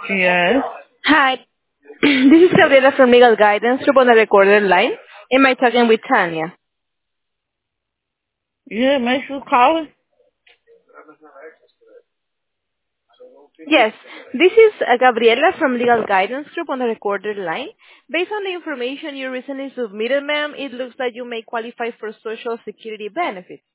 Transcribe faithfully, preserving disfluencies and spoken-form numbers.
Yes. Hi, this is Gabriela from Legal Guidance Group on the recorded line. Am I talking with Tanya? Yeah, make sure calling. Yes, this is uh, Gabriela from Legal Guidance Group on the recorded line. Based on the information you recently submitted, ma'am, it looks like you may qualify for Social Security benefits.